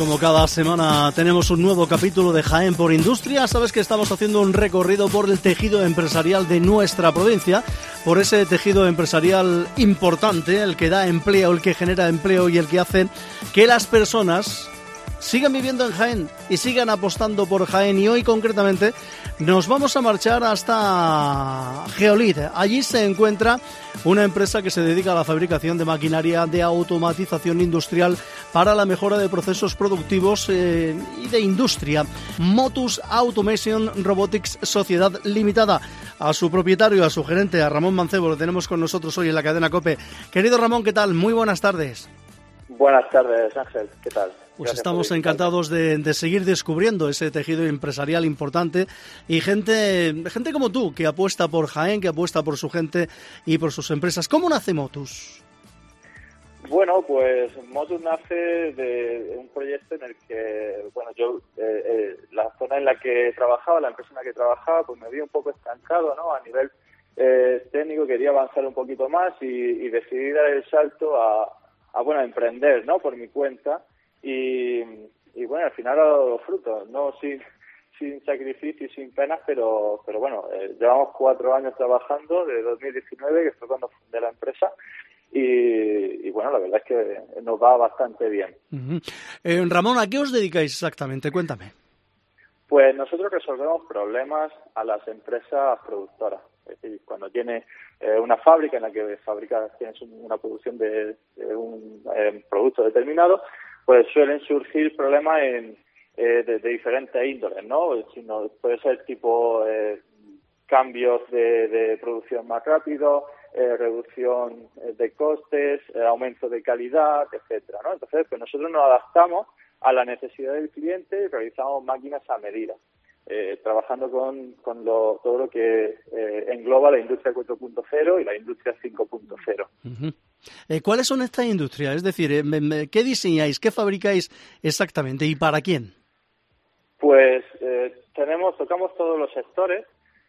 Como cada semana tenemos un nuevo capítulo de Jaén por Industria. Sabes que estamos haciendo un recorrido por el tejido empresarial de nuestra provincia, por ese tejido empresarial importante, el que da empleo, el que genera empleo y el que hace que las personas sigan viviendo en Jaén y sigan apostando por Jaén. Y hoy concretamente nos vamos a marchar hasta Geolit. Allí se encuentra una empresa que se dedica a la fabricación de maquinaria de automatización industrial para la mejora de procesos productivos y de industria. Motus Automation Robotics Sociedad Limitada. A su propietario, a su gerente, a Ramón Mancebo, lo tenemos con nosotros hoy en la cadena COPE. Querido Ramón, ¿qué tal? Muy buenas tardes. Buenas tardes, Ángel. ¿Qué tal? Pues estamos encantados de seguir descubriendo ese tejido empresarial importante y gente como tú, que apuesta por Jaén, que apuesta por su gente y por sus empresas. ¿Cómo nace Motus? Bueno, pues Motus nace de un proyecto en el que, yo, la zona en la que trabajaba, la empresa en la que trabajaba, pues me vi un poco estancado, ¿no? A nivel técnico, quería avanzar un poquito más y decidí dar el salto a emprender, ¿no? Por mi cuenta. Y bueno, al final ha dado frutos, no sin sacrificio y sin penas, pero bueno, llevamos 4 años trabajando, de 2019, que fue cuando fundé la empresa, y bueno, la verdad es que nos va bastante bien. Uh-huh. Ramón, ¿a qué os dedicáis exactamente? Cuéntame. Pues nosotros resolvemos problemas a las empresas productoras. Es decir, cuando tienes una fábrica en la que tienes una producción de un producto determinado, pues suelen surgir problemas de diferentes índoles, ¿no? Puede ser tipo cambios de producción más rápido, reducción de costes, aumento de calidad, etcétera, ¿no? Entonces, pues nosotros nos adaptamos a la necesidad del cliente y realizamos máquinas a medida, trabajando con todo lo que engloba la industria 4.0 y la industria 5.0. Uh-huh. ¿Cuáles son estas industrias? Es decir, ¿qué diseñáis, qué fabricáis exactamente y para quién? Pues tocamos todos los sectores.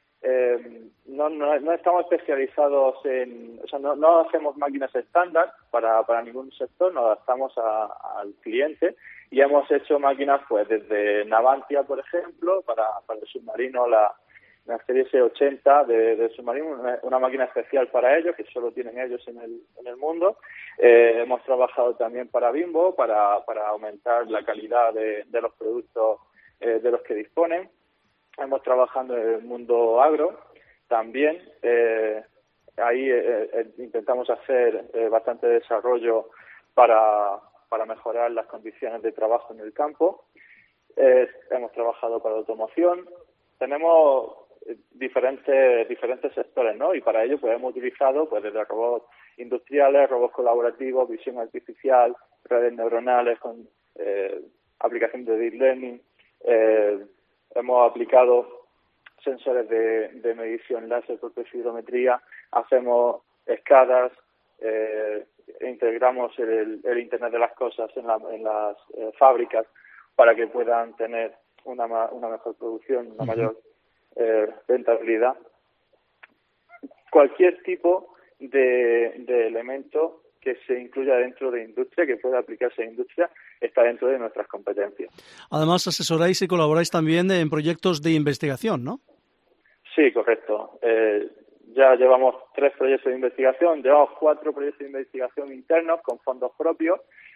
No estamos especializados no hacemos máquinas estándar para ningún sector, nos adaptamos al cliente y hemos hecho máquinas pues desde Navantia, por ejemplo, para el submarino, la serie S80 de submarino, una máquina especial para ellos, que solo tienen ellos en el mundo. Hemos trabajado también para Bimbo, para aumentar la calidad de los productos de los que disponen. Hemos trabajado en el mundo agro también. Ahí intentamos hacer bastante desarrollo para mejorar las condiciones de trabajo en el campo. Hemos trabajado para automoción. Tenemos diferentes sectores, ¿no? Y para ello pues hemos utilizado pues desde robots industriales, robots colaborativos, visión artificial, redes neuronales con aplicación de deep learning. Hemos aplicado sensores de medición láser por presirometría, hacemos escalas, integramos el Internet de las cosas en las fábricas para que puedan tener una mejor producción, una mayor rentabilidad. Cualquier tipo de elemento que se incluya dentro de industria, que pueda aplicarse a industria, está dentro de nuestras competencias. Además, asesoráis y colaboráis también en proyectos de investigación, ¿no? Sí, correcto. Ya llevamos 3 proyectos de investigación, llevamos 4 proyectos de investigación internos con fondos propios.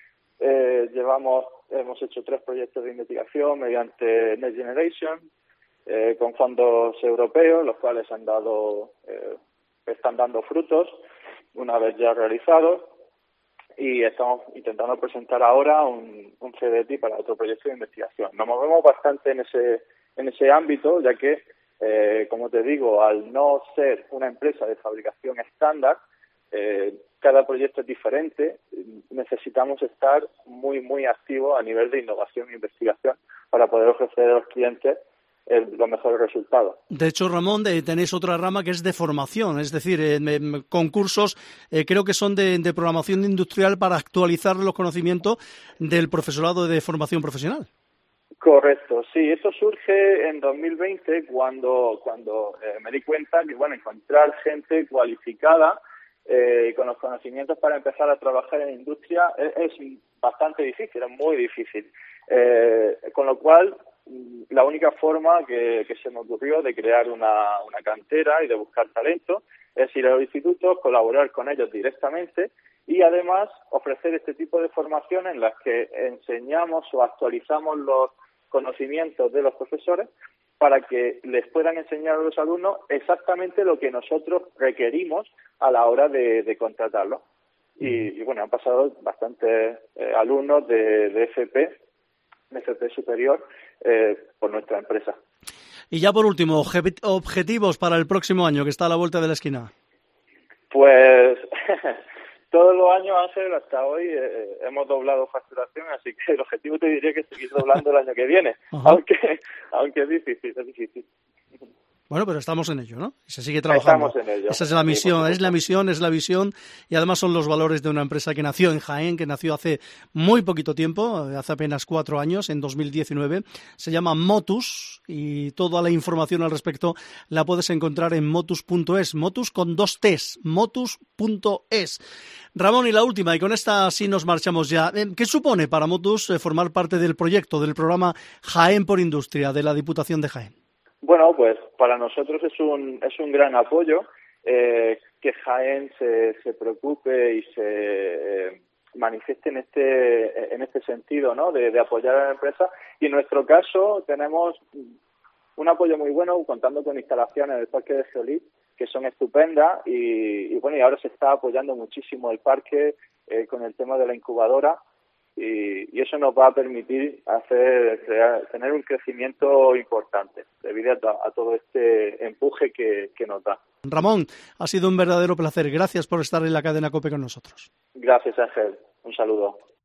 Hemos hecho 3 proyectos de investigación mediante Next Generation, con fondos europeos, los cuales están dando frutos una vez ya realizados, y estamos intentando presentar ahora un CDT para otro proyecto de investigación. Nos movemos bastante en ese ámbito, ya que, como te digo, al no ser una empresa de fabricación estándar, cada proyecto es diferente. Necesitamos estar muy, muy activos a nivel de innovación e investigación para poder ofrecer a los clientes los mejores resultados. De hecho, Ramón, tenéis otra rama que es de formación, es decir, concursos, creo que son de programación industrial para actualizar los conocimientos del profesorado de formación profesional. Correcto, sí, esto surge en 2020 cuando me di cuenta que encontrar gente cualificada con los conocimientos para empezar a trabajar en industria es bastante difícil, es muy difícil. Con lo cual, la única forma que se me ocurrió de crear una cantera y de buscar talento es ir a los institutos, colaborar con ellos directamente y además ofrecer este tipo de formación en las que enseñamos o actualizamos los conocimientos de los profesores para que les puedan enseñar a los alumnos exactamente lo que nosotros requerimos a la hora de contratarlos. Y bueno, han pasado bastantes alumnos de FP superior por nuestra empresa. Y ya por último, objetivos para el próximo año, que está a la vuelta de la esquina. Pues todos los años, Ángel, hasta hoy hemos doblado facturación, así que el objetivo te diría que seguir doblando el año que viene, aunque es difícil. Bueno, pero estamos en ello, ¿no? Y se sigue trabajando. Estamos en ello. Esa es la misión, es la visión y además son los valores de una empresa que nació en Jaén, que nació hace muy poquito tiempo, hace apenas 4 años, en 2019. Se llama Motus y toda la información al respecto la puedes encontrar en motus.es, Motus con 2 T's, motus.es. Ramón, y la última, y con esta sí nos marchamos ya. ¿Qué supone para Motus formar parte del proyecto, del programa Jaén por Industria de la Diputación de Jaén? Bueno, pues para nosotros es un gran apoyo que Jaén se preocupe y se manifieste en este sentido, ¿no? De apoyar a la empresa. Y en nuestro caso tenemos un apoyo muy bueno contando con instalaciones del Parque de Geolit que son estupendas y bueno, y ahora se está apoyando muchísimo el parque con el tema de la incubadora. Y eso nos va a permitir tener un crecimiento importante debido a todo este empuje que nos da. Ramón, ha sido un verdadero placer. Gracias por estar en la cadena COPE con nosotros. Gracias, Ángel. Un saludo.